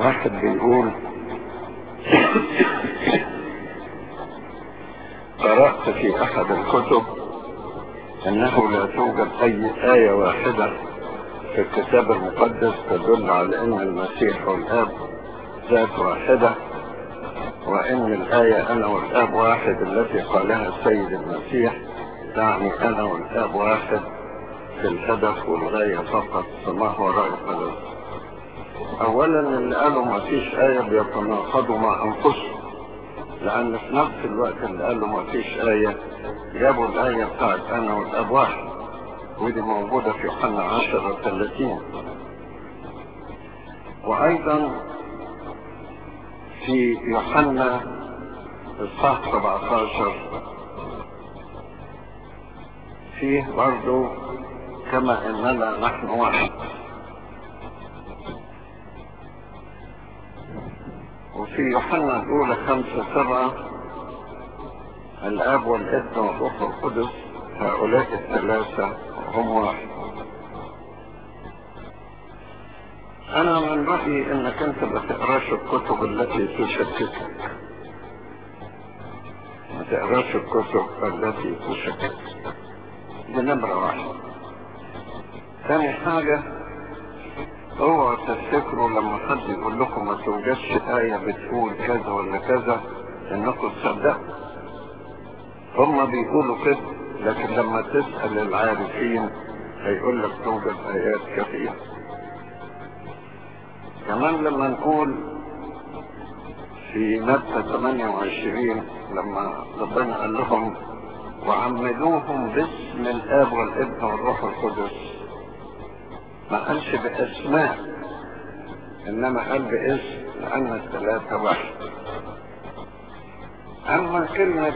واحد بيقول قرأت في أحد الكتب أنه لا توجد أي آية واحدة في الكتاب المقدس تدل على أن المسيح والآب ذات واحدة، وأن الآية أنا والآب واحد التي قالها السيد المسيح تعني أنا والآب واحد في الهدف والغاية فقط، فما هو رأيك؟ أولا اللي قالوا ما فيش آية بيتناقضوا مع أنفسهم، لأن في نفس الوقت اللي قالوا ما فيش آية جابوا الآية بتاعت أنا والآب واحد، ودي موجودة في يوحنا 10:30. وأيضا في يوحنا إصحاح 17 فيه برضو كما إننا نحن واحد. وفي يوحنا الأولى 5:7 الآب والابن والروح القدس هؤلاء الثلاثة هم واحد. أنا من رأيي إنك أنت ما تقراش الكتب التي تشككك، ما تقراش الكتب التي تشككك، دي نمرة واحد. ثاني حاجة، اوعوا تفتكروا لما حد يقول لكم ما توجدش آية بتقول كذا ولا كذا انكم تصدقوا. هم بيقولوا كده، لكن لما تسأل العارفين هيقول لك توجد آيات كثيرة. كمان لما نقول في متى 28 لما ربنا قال لهم وعمدوهم باسم الآب والابن والروح القدس، ما قالش باسماء، انما قال باسم، لان الثلاثة واحد. اما كلمة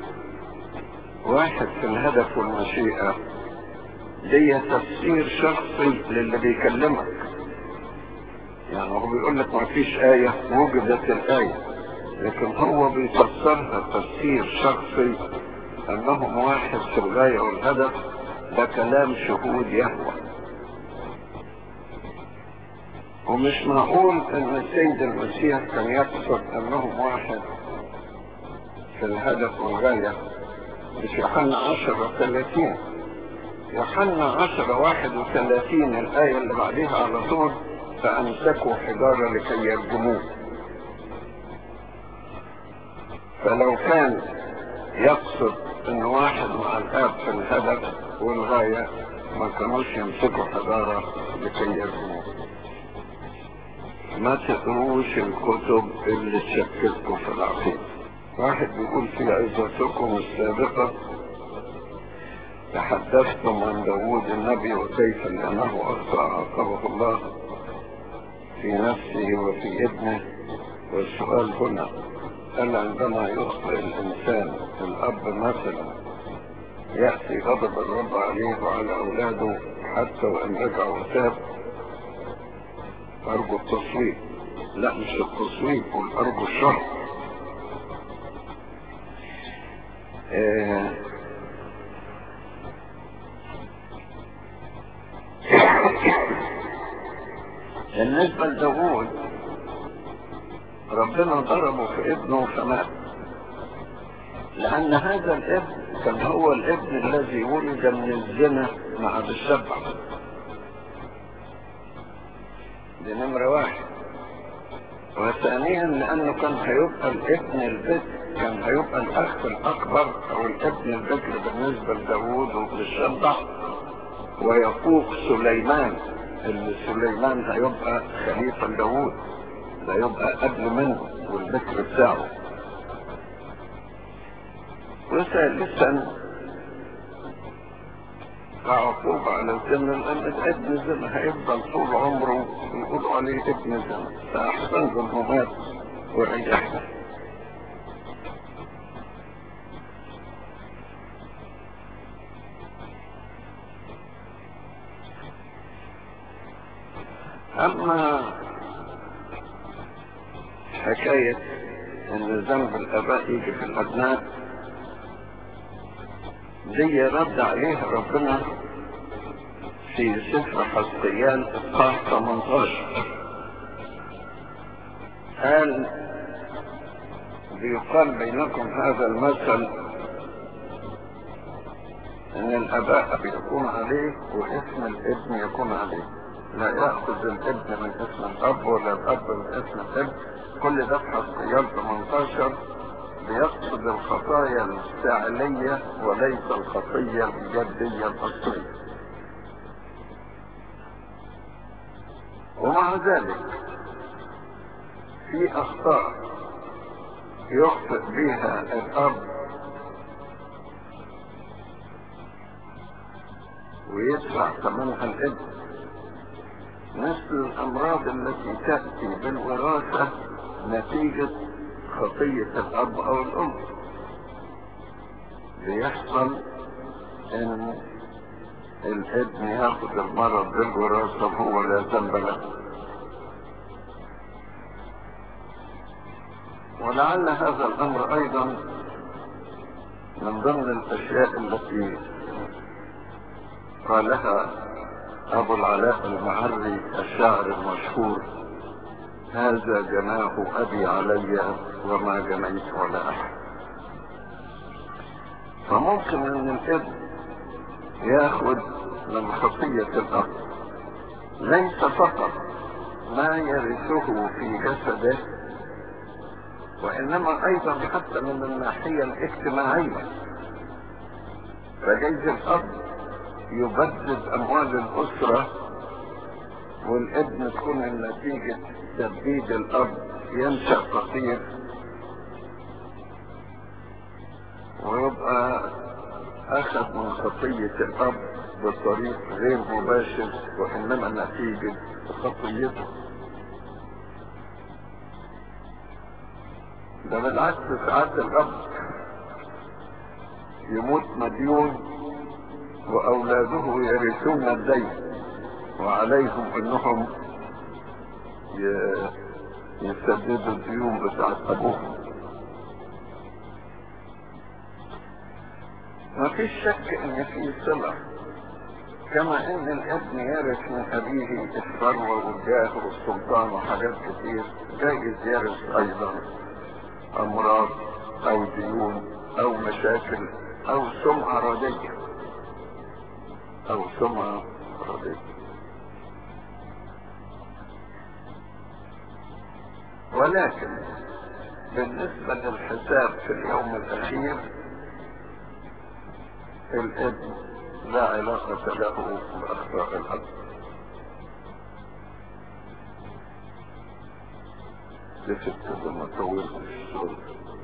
واحد في الهدف والمشيئة دي تفسير شخصي للي بيكلمك، يعني هو بيقول لك ما فيش آية، وجدت الآية، لكن هو بيفسرها تفسير شخصي انهم واحد في الغاية والهدف. ده كلام شهود يهوى، ومش معقول ان السيد المسيح كان يقصد انهم واحد في الهدف والغاية. مش يوحنا 10:30، يوحنا 10:31 الآية اللي بعدها على طول فأمسكوا حجارة لكي يرجموه. فلو كان يقصد ان واحد مع الآب في الهدف والغاية ما كانوش يمسكوا حجارة لكي يرجموه. ما تقروش الكتب اللي تشككوا في العقيدة. واحد بيقول في عظتكم السابقة تحدثتم عن داوود النبي وكيف انه اخطأ عاقبه الله في نفسه وفي ابنه. والسؤال هنا، هل عندما يخطئ الانسان الاب مثلا يأتي غضب الرب عليه وعلى اولاده حتى وان رجع وتاب؟ ارجو التصويت. لا مش التصويت، قل ارجو الشر. بالنسبة لداوود ربنا ضربه في ابنه فمات، لان هذا الابن كان هو الابن الذي ولد من الزنا مع بالسبع. دي نمرة واحد. وثانيا لانه كان هيبقى الابن البكر، كان هيبقى الاخ الاكبر او الابن البكر بالنسبة لداوود وبالسبع، ويفوق سليمان، اللي سليمان هيبقى خليفة داوود، ده يبقى قبل منه والبكر بتاعه. وثالثا كعقوبة على الزنا، لأن ابن الزنا هيفضل طول عمره يقولوا عليه ابن الزنا، فأحسن له مات وريحنا. أما حكاية ان ذنب الاباء يجي في الابناء دي رد عليها ربنا في سفر حزقيال اصحاح 18. قال بيقال بينكم هذا المثل ان الاباء بيكون عليه واسم الابن يكون عليه، لا يأخذ الابن من اسم الاب ولا الاب من اسم الابن. كل ده في حزقيال 18 بيقصد الخطايا الفعلية وليس الخطية الجدية الأصلية. ومع ذلك في أخطاء يخطئ بها الأب ويدفع ثمنها الابن، مثل الأمراض التي تأتي بالوراثة نتيجة خطية الأب أو الأم. بيحصل إن الابن ياخذ المرض بالوراثة وهو لا ذنب له. ولعل هذا الأمر أيضا من ضمن الأشياء التي قالها أبو العلاء المعري الشاعر المشهور: هذا جناه أبي علي وما جنيت ولا أحد. فممكن أن الابن ياخذ من خطية الأب ليس فقط ما يرثه في جسده، وإنما أيضا حتى من الناحية الاجتماعية. فجيز الأب يبدد أموال الأسرة والابن تكون النتيجة تبديد الأب ينشأ فقير ويبقى أخذ من خطية الأب بطريق غير مباشر، وإنما نتيجة خطيته. ده بالعكس ساعات الأب يموت مديون وأولاده يرثون الدين وعليهم أنهم يسددوا الديون بتاعت أبوهم. ما فيش شك ان في صلة، كما ان الابن يرث من ابيه الثروة والجاه والسلطان وحاجات كتير، جايز يرث ايضا امراض او ديون او مشاكل او سمعة رديئة ولكن بالنسبة للحساب في اليوم الاخير الابن لا علاقة له بأخطاء الأب. لست لما طولت الشغل.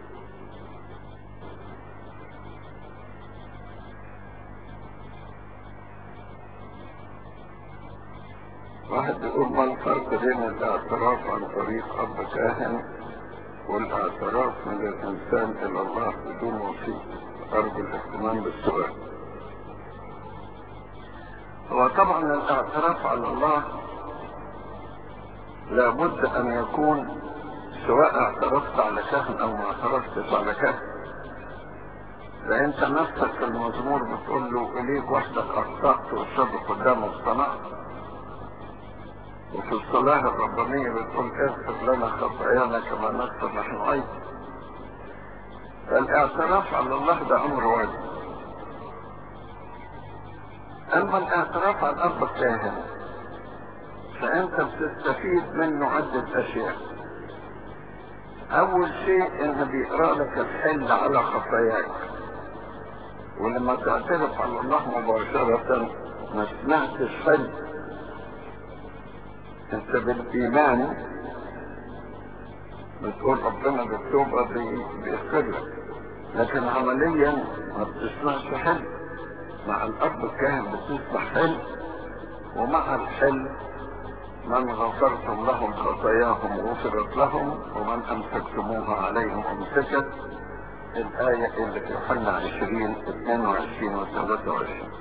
واحد يقول: ما الفرق بين الاعتراف عن طريق أب كاهن والاعتراف من الإنسان إلى الله بدون وسيط؟ أرجو الاهتمام بالسؤال. هو طبعا الاعتراف على الله لابد أن يكون سواء اعترفت على كاهن أو ما اعترفتش على كاهن. فأنت نفسك في المزمور بتقول له: إليك وحدك أخطأت والشر قدامك صنعت. وفي الصلاة الربانية بتقول: اغفر لنا خطايانا كما نغفر نحن أيضا. فالاعتراف على الله ده أمر واجب. أما الاعتراف على الأب الكاهن فأنت بتستفيد منه عدة أشياء. أول شيء إنه بيقرأ لك الحل على خطاياك، ولما تعترف على الله مباشرة ما سمعتش حل، أنت بالإيمان بتقول ربنا بالتوبة بيغفر لك، لكن عمليا ما بتسمعش حل. مع الأب الكاهن بتسمع حل، ومع الحل: من غفرتم لهم خطاياهم غفرت لهم ومن أمسكتموها عليهم أمسكت. الآية اللي في يوحنا 20:22 و 23.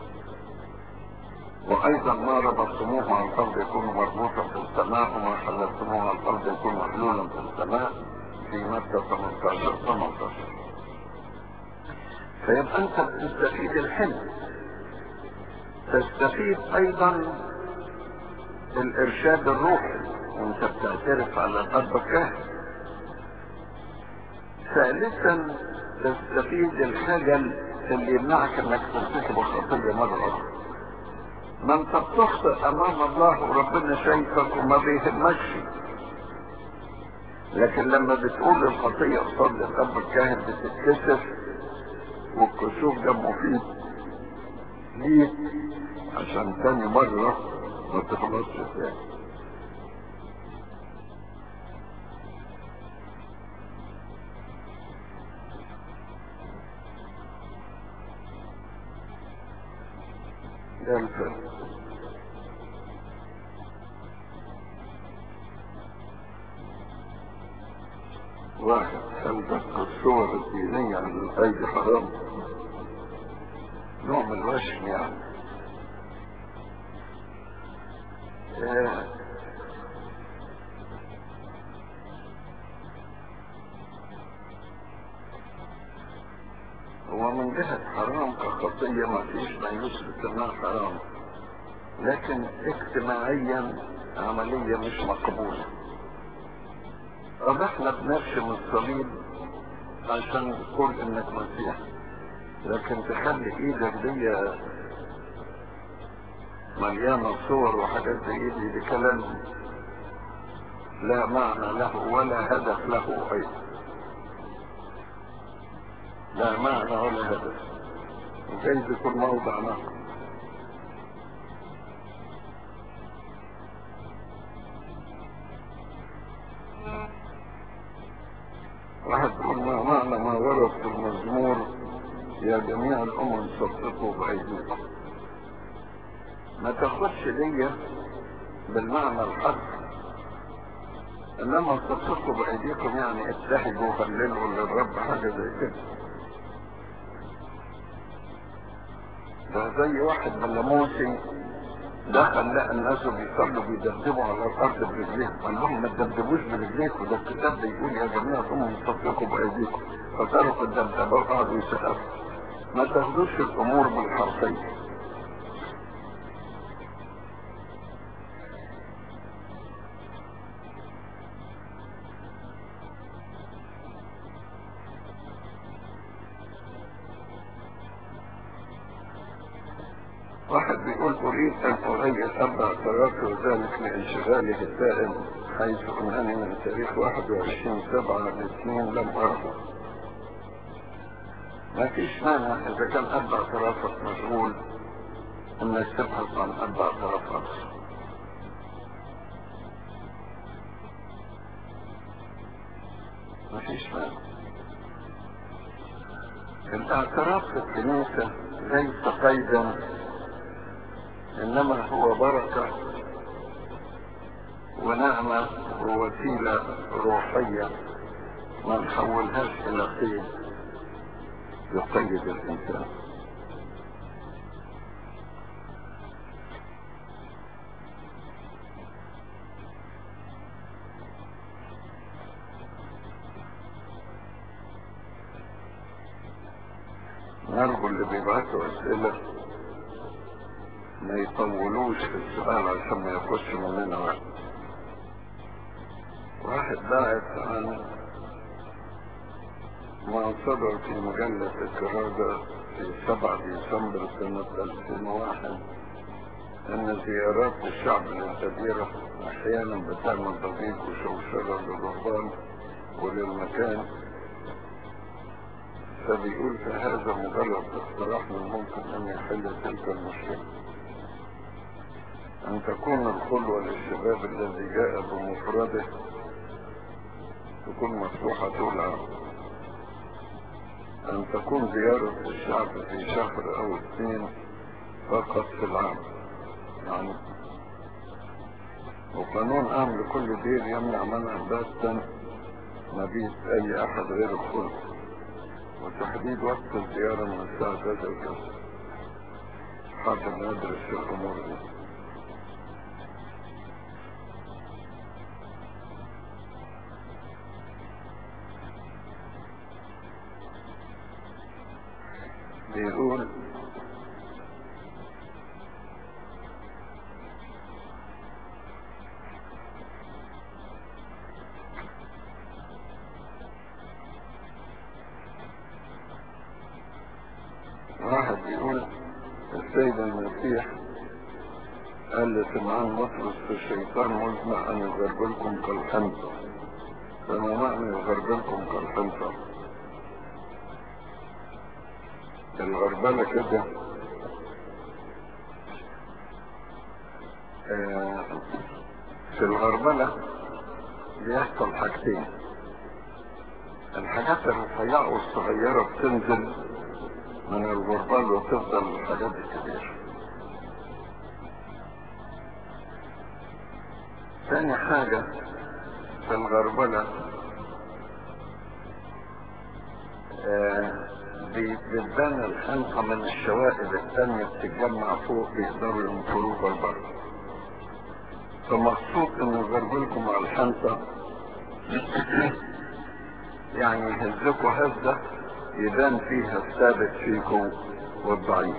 وأيضا: ما ربطتموه على الأرض يكون مربوطا في السماء وما حللتموه على الأرض يكون محلولا في السماء، في متى 18:18. فيبقى أنت بتستفيد الحلم، تستفيد أيضا الإرشاد الروحي. وانت بتعترف على الأب الكاهن. ثالثا تستفيد الخجل اللي يمنعك انك ترتكب الخطية مرة أخرى. ما انت بتخطئ امام الله وربنا شايفك وما بيهمكش، لكن لما بتقول الخطية قصاد الأب الكاهن بتتكسف، والكسوف ده مفيد ليك عشان تاني مرة ما تخلصش تاني. ده الفرق. واحد، هل دق الصور الدينية عن الأيدي حرام؟ نوع من الوشم يعني. هو من جهة حرام كخطية ما فيش ما يثبت انها حرام، لكن اجتماعيا عملية مش مقبولة. طب احنا بنرسم الصليب عشان تقول انك مسيح، لكن تخلي ايدك دي مليانة صور وحاجات زي دي كلام لا معنى له ولا هدف له ايضا. لا معنى ولا هدف، وجايز يكون موضع نقد. واحد يقول ما معنى ما ورد في المزمور يا جميع الامم صدقوا بايديكم؟ ما تاخدش ليا بالمعنى الحرفي، انما صدقوا بايديكم يعني ابتهجوا وهللوا للرب، حاجه زي كده. ده زي واحد بلاموسي دخل لقى الناس بيصلوا بيدبدبوا على الارض برجليهم، قال لهم ما تدبدبوش برجليكم، ده الكتاب بيقول يا جميع الامم صدقوا بايديكم، فتركوا الدبدبه وقعدوا يسقفوا. ما تاخدوش الامور بالحرفيه. واحد بيقول اريد ان اغير اربع اعترافي وذلك لانشغاله الدائم، حيث انني من تاريخ 21/7/2 لم ارى. ما فيش مانع اذا كان اربع اعترافك مشغول انك تبحث عن اربع اعتراف اخر. ما فيش مانع. الاعتراف في الكنيسة ليس قيدا، انما هو بركة ونعمة ووسيلة روحية ما نحولهاش الى قيد يقيد الانسان. نرجو اللي بيبعتوا اسئلة ما يطولوش في السؤال عشان ما ياخدش مننا وقت. واحد باعت عن ما صدر في مجلة الكرادة في 7 ديسمبر سنة 2001 ان زيارات الشعب للكبيرة احيانا بتعمل ضجيج وشوشرة للرهبان وللمكان، فبيقول في هذا مجرد اقتراح من ممكن ان يحل تلك المشكلة، ان تكون الخلوة للشباب الذي جاء بمفرده تكون مفتوحة طول العام، ان تكون زيارة الشعب في شهر او 2 فقط في العام يعني، وقانون عام لكل دير يمنع منع باتا مبيت اي احد غير الخلوة، وتحديد وقت الزيارة من الساعة 3 وكذا. حاضر ندرس الامور دي. بيقول واحد بيقول السيد المسيح قال لسمعان بطرس الشيطان مزمع أن يغربلكم كالحنطة، فما معنى يغربلكم كالحنطة؟ الغربلة كده في الغربلة بيحصل حاجتين، الحاجات الرفيعة والصغيرة بتنزل من الغربال وتفضل الحاجات الكبيرة. ثاني حاجة في الغربلة بتبان الحنطة من الشوائب الثانية بتتجمع فوق بيقدروا ينفروها لبره، فمقصود ان يغربلكم على الحنطة يعني يهزكوا هزة يبان فيها الثابت فيكم والضعيف.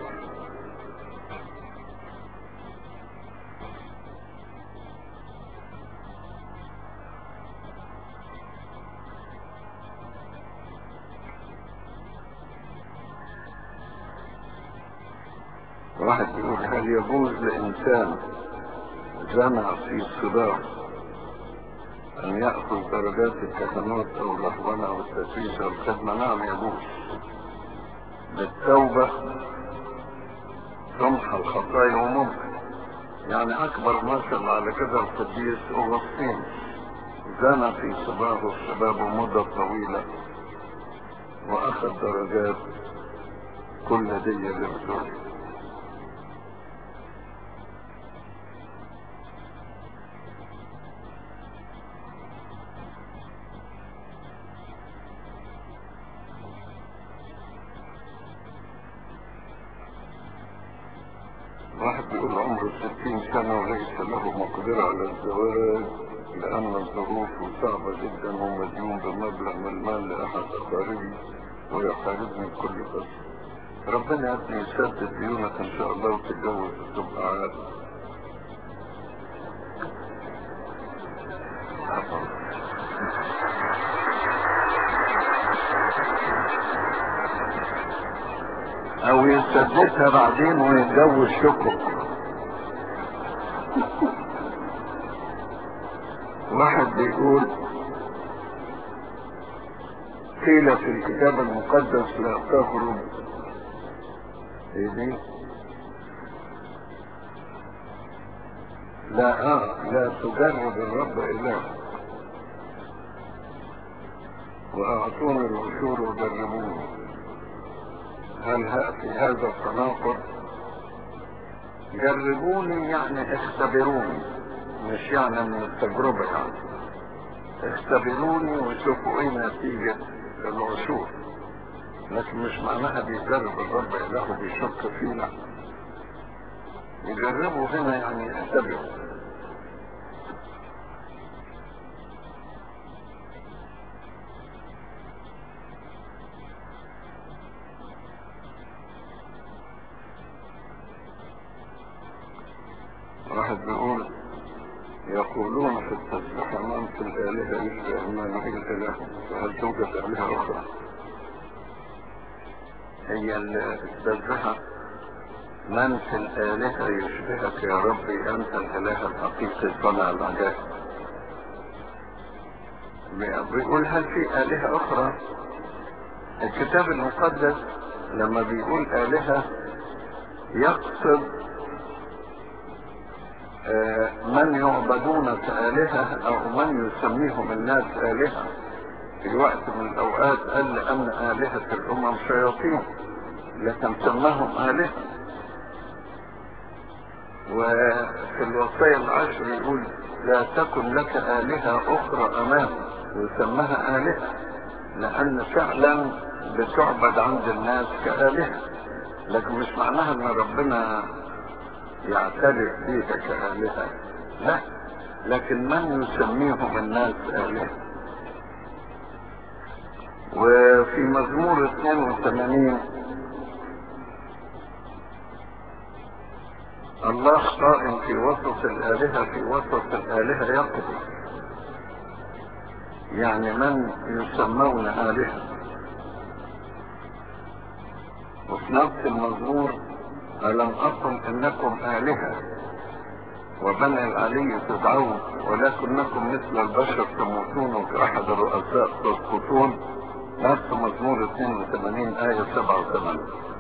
واحد يقول هل يجوز لإنسان زنى في صداق أن يأخذ درجات الكهنوت أو الرهبنة أو التسويس أو الخدمة؟ نعم يجوز، بالتوبة تمحى الخطايا وممكن. يعني أكبر مثل على كده القديس أغسطين، زنى في صباه الشباب مدة طويلة وأخذ درجات كل دي للرسول. واحد بيقول عمره 60 سنة وليس له مقدرة على الزواج لأن الظروف صعبة جدا ومديون بمبلغ من المال لأحد أقاربي ويحاربني بكل قسوة. ربنا يبني يسدد ديونك إن شاء الله وتتجوز وتبقى عادي. أو يسددها بعدين ويتجوز شكر. واحد بيقول قيل في الكتاب المقدس لا تغرب دي لا تجرب الرب إله وأعطوني العشور وجربوني. هل في هذا التناقض؟ جربوني يعني اختبروني، مش يعني من التجربة، يعني اختبروني وشوفوا ايه نتيجة العشور، لكن مش معناها بيجرب الرب إله بيشك فيه، لا، يجربوا هنا يعني يختبروا. واحد بيقول يقولون في التسبيح من في الآلهة يشبه أمانه الإله، فهل توجد آلهة أخرى؟ هي التسبيحة من في الآلهة يشبهك يا ربي أنت الإله الحقيقي صنع العجائب. بيقول هل في آلهة أخرى؟ الكتاب المقدس لما بيقول آلهة يقصد من يعبدون كآلهة أو من يسميهم الناس آلهة. في وقت من الأوقات قال لأن آلهة الأمم شياطين، لكن سماهم آلهة. وفي الوصية العشر يقول لا تكن لك آلهة أخرى أمامه، ويسمها آلهة لأن فعلا بتعبد عند الناس كآلهة، لكن مش معناها أن ربنا يعترف بيها كآلهة، لا، لكن من يسميهم الناس آلهة. وفي مزمور 82 الله قائم في وسط الآلهة، في وسط الآلهة يقضي، يعني من يسمون آلهة. وفي نفس المزمور: ألم أقل إنكم آلهة وبني العلي تدعون ولكنكم مثل البشر تموتون وكأحد الرؤساء تسقطون. نفس مزمور 82 آية 7 و8.